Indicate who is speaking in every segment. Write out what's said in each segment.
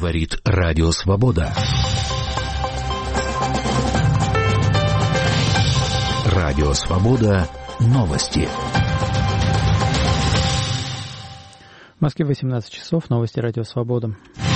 Speaker 1: Говорит Радио Свобода. Радио Свобода. Новости.
Speaker 2: В Москве 18 часов. Новости Радио Свобода.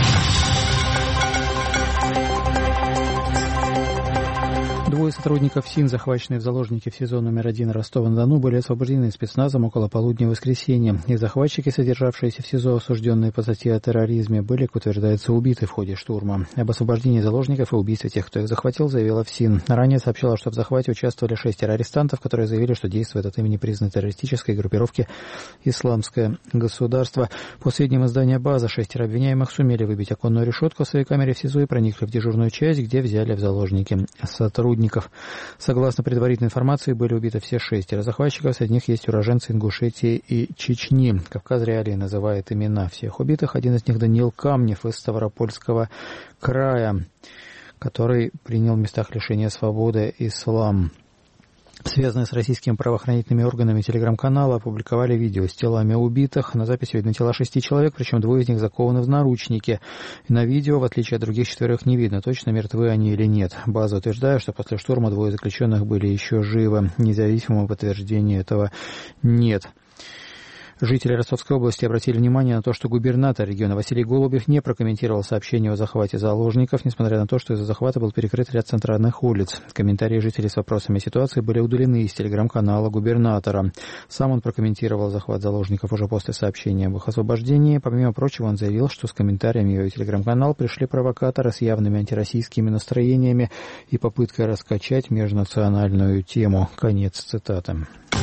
Speaker 2: Двое сотрудников СИН, захваченные в заложники в СИЗО номер 1 Ростова-на-Дону, были освобождены спецназом около полудня в воскресенье. И захватчики, содержавшиеся в СИЗО, осужденные по статье о терроризме, были, как утверждается, убиты в ходе штурма. Об освобождении заложников и убийстве тех, кто их захватил, заявила ФСИН. Ранее сообщала, что в захвате участвовали 6 арестантов, которые заявили, что действуют от имени признанной террористической группировки «Исламское государство». По сведениям издания «База», 6 обвиняемых сумели выбить оконную решетку в своей камере в СИЗО и проникли в дежурную часть, где взяли в заложники сотрудников. Согласно предварительной информации, были убиты все 6 захватчиков, среди них есть уроженцы Ингушетии и Чечни. Кавказ Реалии называет имена всех убитых. Один из них Даниил Камнев из Ставропольского края, который принял в местах лишения свободы ислам. Связанные с российскими правоохранительными органами телеграм-канала опубликовали видео с телами убитых. На записи видны тела 6 человек, причем 2 из них закованы в наручники. И на видео, в отличие от других 4, не видно, точно мертвы они или нет. База утверждает, что после штурма 2 заключенных были еще живы. Независимого подтверждения этого нет. Жители Ростовской области обратили внимание на то, что губернатор региона Василий Голубев не прокомментировал сообщение о захвате заложников, несмотря на то, что из-за захвата был перекрыт ряд центральных улиц. Комментарии жителей с вопросами ситуации были удалены из телеграм-канала губернатора. Сам он прокомментировал захват заложников уже после сообщения об их освобождении. Помимо прочего, он заявил, что с комментариями в его телеграм-канал пришли провокаторы с явными антироссийскими настроениями и попыткой раскачать межнациональную тему. Конец цитаты.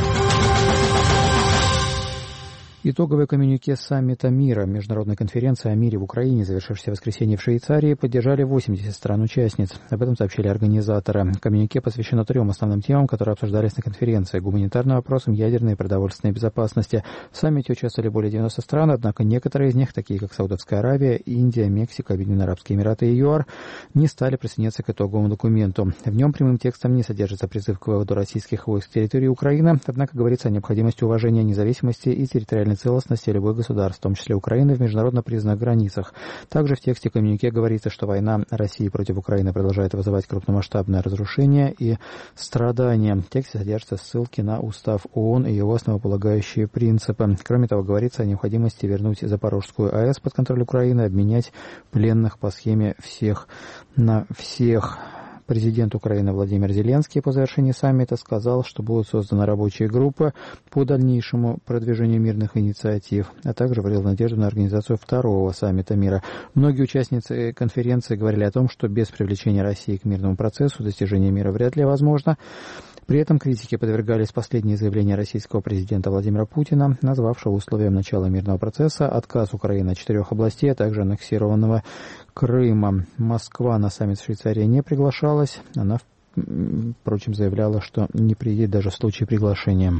Speaker 2: Итоговое коммюнике саммита мира, международной конференции о мире в Украине, завершившейся в воскресенье в Швейцарии, поддержали 80 стран-участниц. Об этом сообщили организаторы. Коммюнике посвящено 3 основным темам, которые обсуждались на конференции: гуманитарным вопросам, ядерной и продовольственной безопасности. В саммите участвовали более 90 стран, однако некоторые из них, такие как Саудовская Аравия, Индия, Мексика, Объединенные Арабские Эмираты и ЮАР, не стали присоединяться к итоговому документу. В нем прямым текстом не содержится призыв к выводу российских войск с территории Украины, однако говорится о необходимости уважения независимости и территориальной целостности любых государств, в том числе Украины, в международно признанных границах. Также в тексте коммюнике говорится, что война России против Украины продолжает вызывать крупномасштабное разрушение и страдания. В тексте содержатся ссылки на устав ООН и его основополагающие принципы. Кроме того, говорится о необходимости вернуть Запорожскую АЭС под контроль Украины, обменять пленных по схеме всех на всех. Президент Украины Владимир Зеленский по завершении саммита сказал, что будут созданы рабочие группы по дальнейшему продвижению мирных инициатив, а также выразил надежду на организацию 2-го саммита мира. Многие участницы конференции говорили о том, что без привлечения России к мирному процессу достижение мира вряд ли возможно. При этом критике подвергались последние заявления российского президента Владимира Путина, назвавшего условием начала мирного процесса отказ Украины от 4 областей, а также аннексированного Крыма. Москва на саммит в Швейцарии не приглашалась. Она, впрочем, заявляла, что не приедет даже в случае приглашения.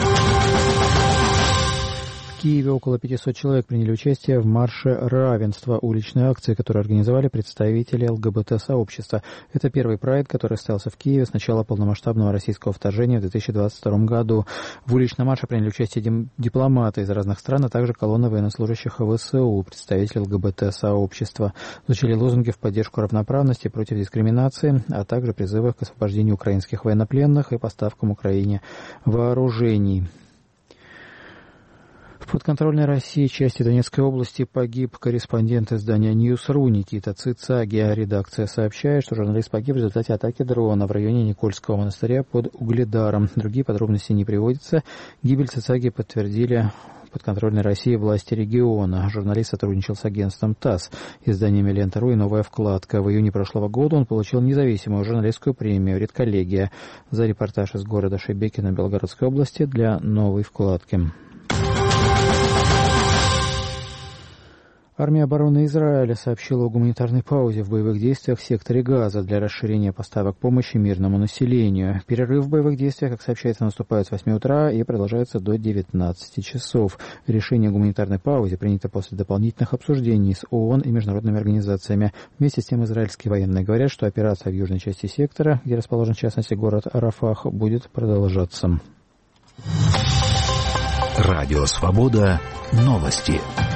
Speaker 2: В Киеве около 500 человек приняли участие в марше равенства, уличной акции, которую организовали представители ЛГБТ-сообщества. Это первый прайд, который состоялся в Киеве с начала полномасштабного российского вторжения в 2022 году. В уличном марше приняли участие дипломаты из разных стран, а также колонна военнослужащих ВСУ, представители ЛГБТ-сообщества. Звучали лозунги в поддержку равноправности, против дискриминации, а также призывы к освобождению украинских военнопленных и поставкам Украине вооружений. В подконтрольной России части Донецкой области погиб корреспондент издания Ньюс.ру Никита Цицаги. Редакция сообщает, что журналист погиб в результате атаки дрона в районе Никольского монастыря под Угледаром. Другие подробности не приводятся. Гибель Цицаги подтвердили в подконтрольной России власти региона. Журналист сотрудничал с агентством ТАСС, изданиями Лента.ру и «Новая вкладка». В июне прошлого года он получил независимую журналистскую премию «Редколлегия» за репортаж из города Шебекино Белгородской области для «Новой вкладки». Армия обороны Израиля сообщила о гуманитарной паузе в боевых действиях в секторе Газа для расширения поставок помощи мирному населению. Перерыв в боевых действиях, как сообщается, наступает с 8 утра и продолжается до 19 часов. Решение о гуманитарной паузе принято после дополнительных обсуждений с ООН и международными организациями. Вместе с тем израильские военные говорят, что операция в южной части сектора, где расположен в частности город Рафах, будет продолжаться.
Speaker 1: Радио Свобода. Новости.